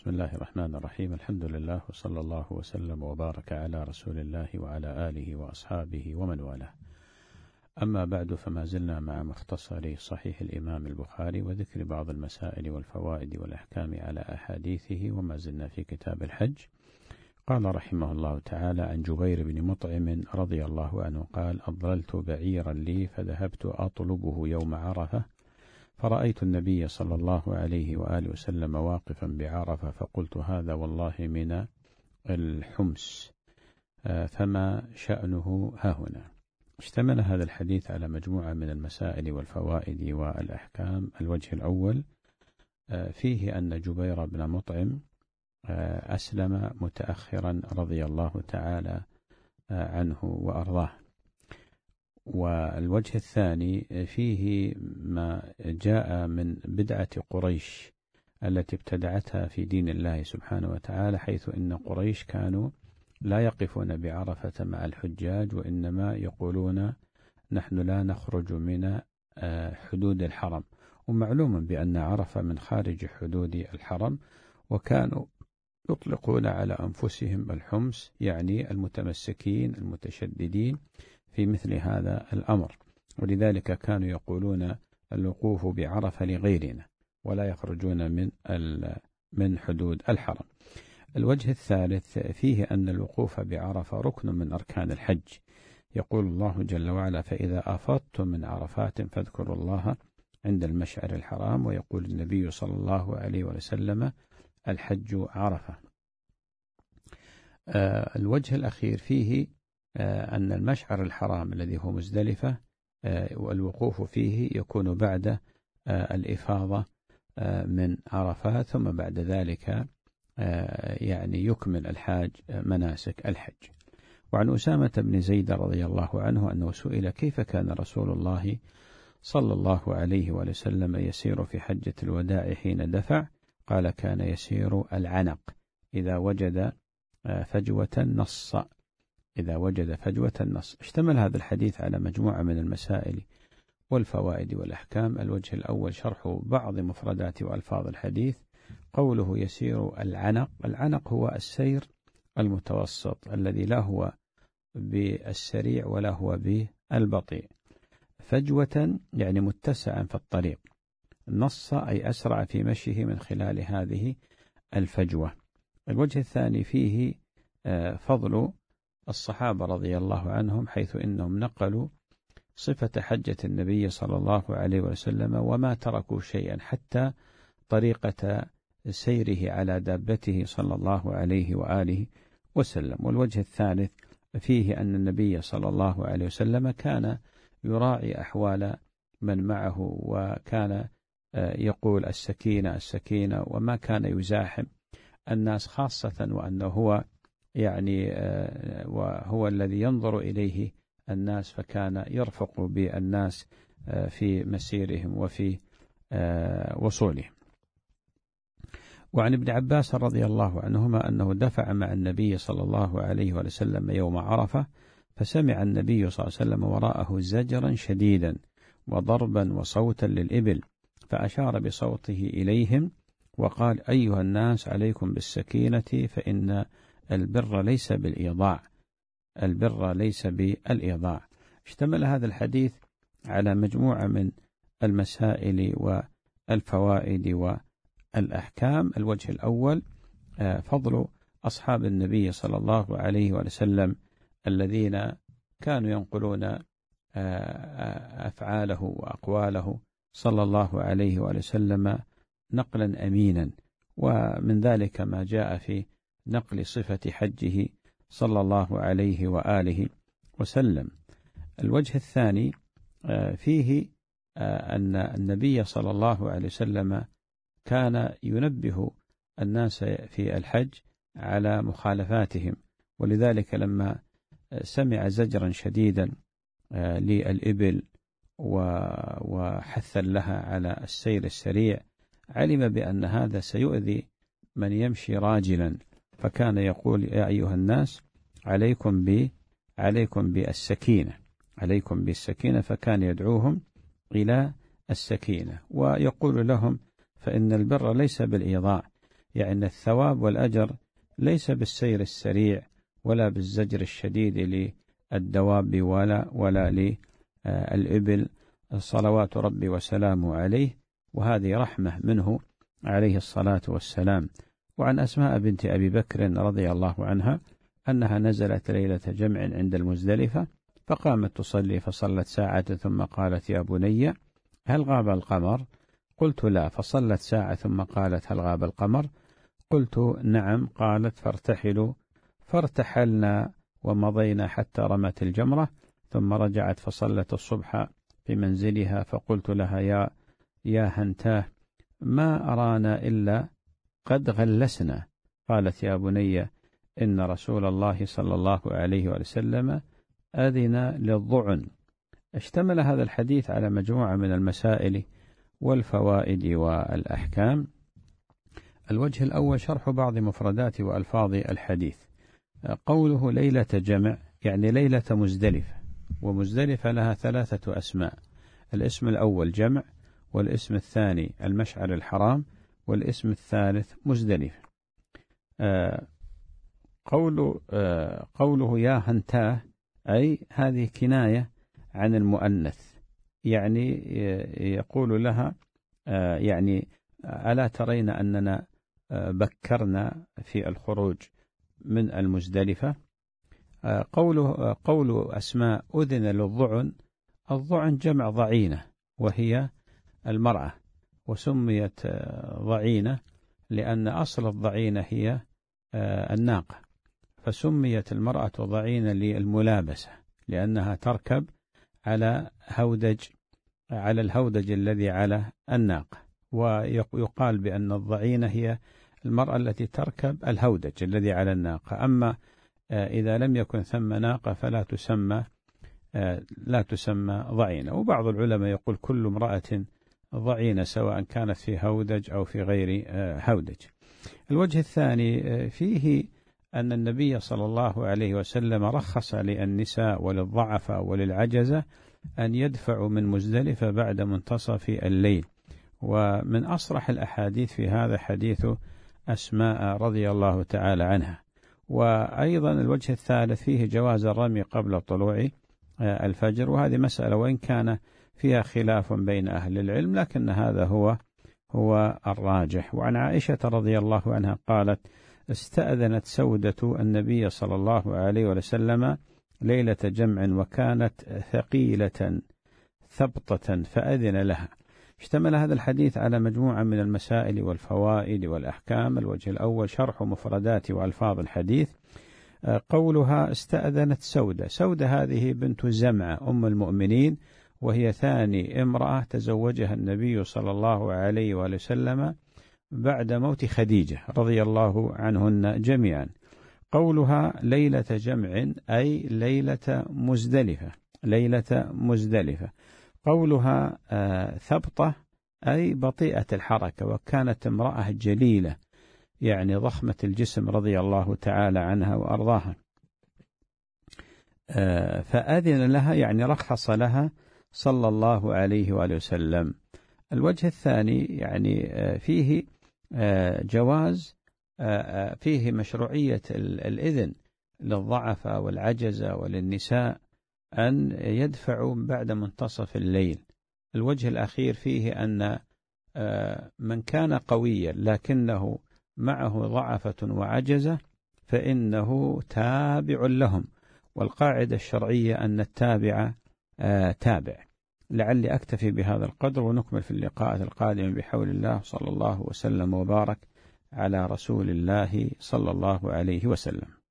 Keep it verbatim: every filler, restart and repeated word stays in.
بسم الله الرحمن الرحيم. الحمد لله وصلى الله وسلم وبارك على رسول الله وعلى آله وأصحابه ومن والاه. أما بعد، فما زلنا مع مختصر صحيح الإمام البخاري وذكر بعض المسائل والفوائد والأحكام على أحاديثه، وما زلنا في كتاب الحج. قال رحمه الله تعالى: عن جبير بن مطعم رضي الله عنه قال: أضللت بعيرا لي فذهبت أطلبه يوم عرفة، فرأيت النبي صلى الله عليه وآله وسلم واقفا بعرفة، فقلت: هذا والله من الحمس، فما شأنه هاهنا. اشتمل هذا الحديث على مجموعة من المسائل والفوائد والأحكام. الوجه الأول فيه أن جبير بن مطعم أسلم متأخرا رضي الله تعالى عنه وأرضاه. والوجه الثاني فيه ما جاء من بدعة قريش التي ابتدعتها في دين الله سبحانه وتعالى، حيث إن قريش كانوا لا يقفون بعرفة مع الحجاج، وإنما يقولون: نحن لا نخرج من حدود الحرم. ومعلوم بأن عرفة من خارج حدود الحرم، وكانوا يطلقون على أنفسهم الحمس، يعني المتمسكين المتشددين في مثل هذا الأمر، ولذلك كانوا يقولون: الوقوف بعرفة لغيرنا، ولا يخرجون من من حدود الحرم. الوجه الثالث فيه أن الوقوف بعرفة ركن من أركان الحج. يقول الله جل وعلا: فإذا أفضتم من عرفات فاذكروا الله عند المشعر الحرام. ويقول النبي صلى الله عليه وسلم: الحج عرفة. آه الوجه الأخير فيه آه أن المشعر الحرام الذي هو مزدلفة آه والوقوف فيه يكون بعد آه الإفاضة آه من عرفات، ثم بعد ذلك آه يعني يكمل الحاج آه مناسك الحج. وعن أسامة بن زيد رضي الله عنه أنه سئل: كيف كان رسول الله صلى الله عليه وسلم يسير في حجة الوداع حين دفع؟ قال: كان يسير العنق إذا وجد فجوة النص إذا وجد فجوة النص. اشتمل هذا الحديث على مجموعة من المسائل والفوائد والأحكام. الوجه الأول شرح بعض مفردات وألفاظ الحديث. قوله يسير العنق، العنق هو السير المتوسط الذي لا هو بالسريع ولا هو بالبطيء. فجوة يعني متسعا في الطريق. نص أي أسرع في مشيه من خلال هذه الفجوة. الوجه الثاني فيه فضل الصحابة رضي الله عنهم، حيث إنهم نقلوا صفة حجة النبي صلى الله عليه وسلم، وما تركوا شيئا حتى طريقة سيره على دابته صلى الله عليه وآله وسلم. والوجه الثالث فيه أن النبي صلى الله عليه وسلم كان يراعي أحوال من معه، وكان يقول: السكينة السكينة، وما كان يزاحم الناس، خاصة وأنه هو يعني وهو الذي ينظر إليه الناس، فكان يرفق بالناس في مسيرهم وفي وصولهم. وعن ابن عباس رضي الله عنهما أنه دفع مع النبي صلى الله عليه وسلم يوم عرفة، فسمع النبي صلى الله عليه وسلم وراءه زجرا شديدا وضربا وصوتا للإبل، فأشار بصوته إليهم وقال: أيها الناس، عليكم بالسكينة، فإن البر ليس بالإيضاع البر ليس بالإيضاع. اشتمل هذا الحديث على مجموعة من المسائل والفوائد والأحكام. الوجه الأول فضل أصحاب النبي صلى الله عليه وسلم الذين كانوا ينقلون أفعاله وأقواله صلى الله عليه وسلم نقلا أمينا، ومن ذلك ما جاء في نقل صفة حجه صلى الله عليه وآله وسلم. الوجه الثاني فيه أن النبي صلى الله عليه وسلم كان ينبه الناس في الحج على مخالفاتهم، ولذلك لما سمع زجرا شديدا للإبل وحثا لها على السير السريع، علم بأن هذا سيؤذي من يمشي راجلا، فكان يقول: يا أيها الناس، عليكم ب عليكم بالسكينة عليكم بالسكينة فكان يدعوهم إلى السكينة، ويقول لهم: فإن البر ليس بالإيضاع، يعني الثواب والأجر ليس بالسير السريع ولا بالزجر الشديد للدواب ولا ولا للإبل صلوات ربي وسلامه عليه، وهذه رحمة منه عليه الصلاة والسلام. وعن أسماء بنت أبي بكر رضي الله عنها أنها نزلت ليلة جمع عند المزدلفة، فقامت تصلي فصلت ساعة ثم قالت يا بني هل غاب القمر؟ قلت لا، فصلت ساعة ثم قالت هل غاب القمر؟ قلت نعم. قالت فارتحلوا، فارتحلنا ومضينا حتى رمت الجمرة، ثم رجعت فصلت الصبح في منزلها، فقلت لها يا يا هنتاه ما أرانا إلا قد غلسنا. قالت يا بني إن رسول الله صلى الله عليه وسلم أذن للضعن. اشتمل هذا الحديث على مجموعة من المسائل والفوائد والأحكام. الوجه الأول شرح بعض مفردات وألفاظ الحديث. قوله ليلة جمع يعني ليلة مزدلفة، ومزدلفة لها ثلاثة أسماء: الاسم الأول جمع، والاسم الثاني المشعر الحرام، والاسم الثالث مزدلفة. آه قول آه قوله يا هنتاه أي هذه كناية عن المؤنث، يعني يقول لها آه يعني ألا ترين أننا آه بكرنا في الخروج من المزدلفة. آه قوله آه قول أسماء أذن للضعن، الضعن جمع ضعينة وهي المرأة، وسميت آه ضعينة لأن أصل الضعينة هي آه الناقة، فسميت المرأة ضعينة للملابسة لأنها تركب على هودج على الهودج الذي على الناقة. ويقال بأن الضعينة هي المرأة التي تركب الهودج الذي على الناقة. أما إذا لم يكن ثم ناقة فلا تسمى لا تسمى ضعينة. وبعض العلماء يقول كل امرأة ضعينة سواء كانت في هودج أو في غير هودج. الوجه الثاني فيه أن النبي صلى الله عليه وسلم رخص للنساء وللضعفاء وللعجزة أن يدفعوا من مزدلفة بعد منتصف الليل. ومن أصرح الأحاديث في هذا حديث أسماء رضي الله تعالى عنها. وأيضا الوجه الثالث فيه جواز الرمي قبل طلوع الفجر، وهذه مسألة وإن كان فيها خلاف بين أهل العلم لكن هذا هو هو الراجح. وعن عائشة رضي الله عنها قالت استأذنت سودة النبي صلى الله عليه وسلم ليلة جمع وكانت ثقيلة ثبطة فأذن لها. اشتمل هذا الحديث على مجموعة من المسائل والفوائد والأحكام. الوجه الأول شرح مفردات وألفاظ الحديث. قولها استأذنت سودة، سودة هذه بنت زمعة أم المؤمنين، وهي ثاني امرأة تزوجها النبي صلى الله عليه وسلم بعد موت خديجة رضي الله عنهن جميعا. قولها ليلة جمع أي ليلة مزدلفة ليلة مزدلفة. قولها آه ثبطة أي بطيئة الحركة، وكانت امرأة جليلة يعني ضخمة الجسم رضي الله تعالى عنها وأرضاها. آه فأذن لها يعني رخص لها صلى الله عليه وآله وسلم. الوجه الثاني يعني آه فيه آه جواز آه فيه مشروعية الإذن للضعفاء والعجزة وللنساء أن يدفعوا بعد منتصف الليل. الوجه الأخير فيه أن آه من كان قويا لكنه معه ضعفة وعجزة فإنه تابع لهم، والقاعدة الشرعية أن التابع آه تابع. لعلي أكتفي بهذا القدر ونكمل في اللقاءات القادمة بحول الله. صلى الله وسلم وبارك على رسول الله صلى الله عليه وسلم.